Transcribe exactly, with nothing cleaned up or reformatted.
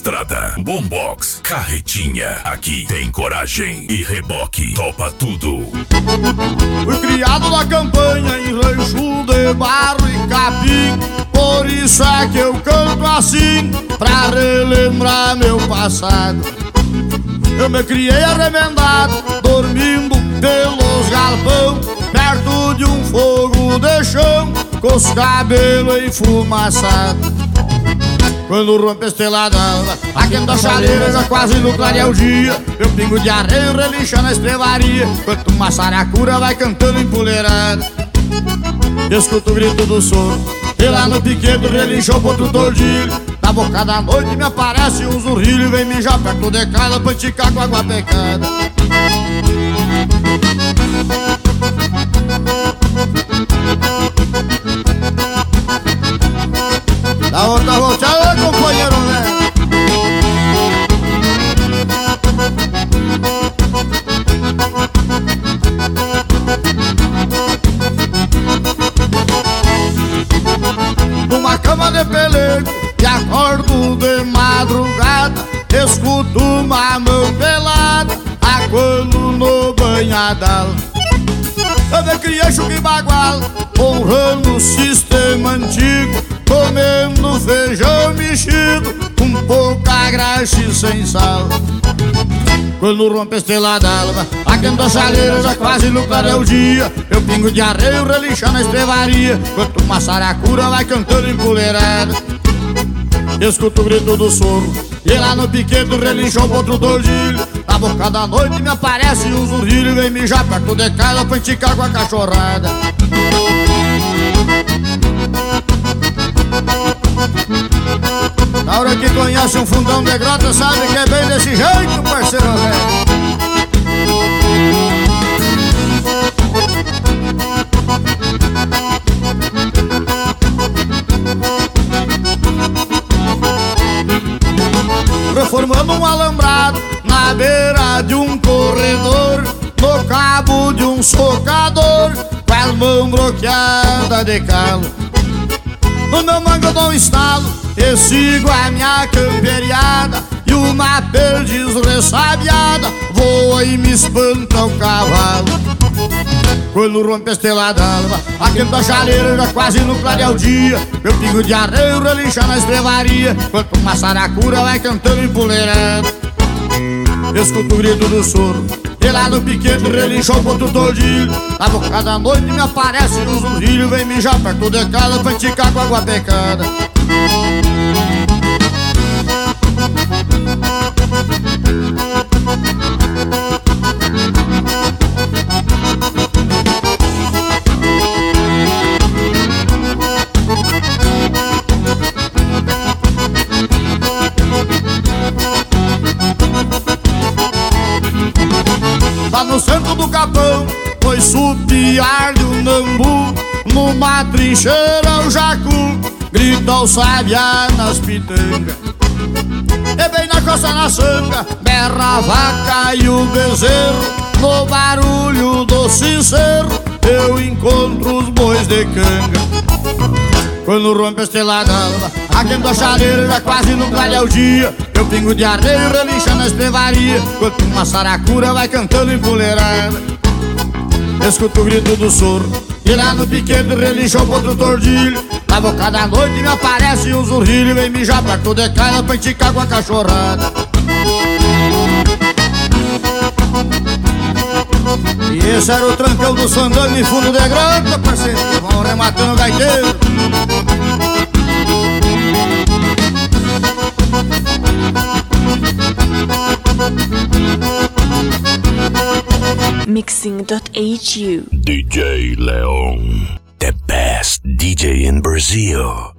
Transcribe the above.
estrada, boombox, carretinha. Aqui tem coragem e reboque, topa tudo. Fui criado na campanha em rancho de barro e capim. Por isso é que eu canto assim, pra relembrar meu passado. Eu me criei arremendado, dormindo pelos galpão, perto de um fogo de chão, com os cabelos enfumaçados. Quando rompe a estrelada alva, aquenta a chaleira, já quase no clarear o dia. Meu pingo de arreio relincha na estrevaria, enquanto uma saracura vai cantando empoleirada. Escuto o grito do soro, e lá no piquedo relincha o potro tordilho. Na boca da noite me aparece um zurrilho, vem mijar perto de casa pra esticar com água pecada. Da outra volteada, companheiro, né? Numa cama de pelego e acordo de madrugada, escuto uma mão pelada aguando no banhadal. Eu me criei chuca e bagual, honrando o sistema antigo, comendo feijão mexido, com pouca graxa e sem sal. Quando rompe a estrela d'alva, aquenta a chaleira, já quase no clarear o dia. Eu pingo de arreio relincha na estrevaria, enquanto uma saracura vai cantando empoleirada. Escuto o grito do soro, e lá no piquedo relincha o potro tordilho. Na boca da noite me aparece um zurrilho, vem mijar perto de casa pra esticar com a cachorrada. Na hora que conhece um fundão de grota, sabe que é bem desse jeito, parceiro velho. Reformando um alambrado na beira de um corredor, no cabo de um socador, com as mãos bloqueadas de calo. No meu mango eu dou um estalo e sigo a minha camperiada, e uma perdiz ressabiada voa e me espanta o cavalo. Quando rompe a estrela d'alva, aquenta a chaleira, já quase no clarear o dia. Meu pingo de arreio relincha na estrevaria, enquanto uma saracura vai cantando empoleirada. Escuto o grito do soro, e lá no piquete relincha o potro tordilho. Na boca da noite me aparece um zurrilho, vem mijar perto de casa pra esticar com água pecada. Lá no centro do capão, foi supiar-lhe o nambu, numa trincheira o jacu grita o sabiá nas pitangas. E bem na costa na sanga, berra a vaca e o bezerro, no barulho do sincero eu encontro os bois de canga. Quando rompe a estrela d'alva, aquenta a chaleira, já quase no clarear o dia. Eu pingo de arreio relincha na estrevaria, enquanto uma saracura vai cantando empoleirada. Escuto o grito do soro, e lá no piquete relincha o potro tordilho. Na boca da noite me aparece um zurrilho, vem mijar perto de casa pra esticar com a cachorrada. E esse era o trancão do Sandano em fundo de grota, parceiro, que vão rematando o gaiteiro. Mixing dot H U D J Leon, the best D J in Brazil.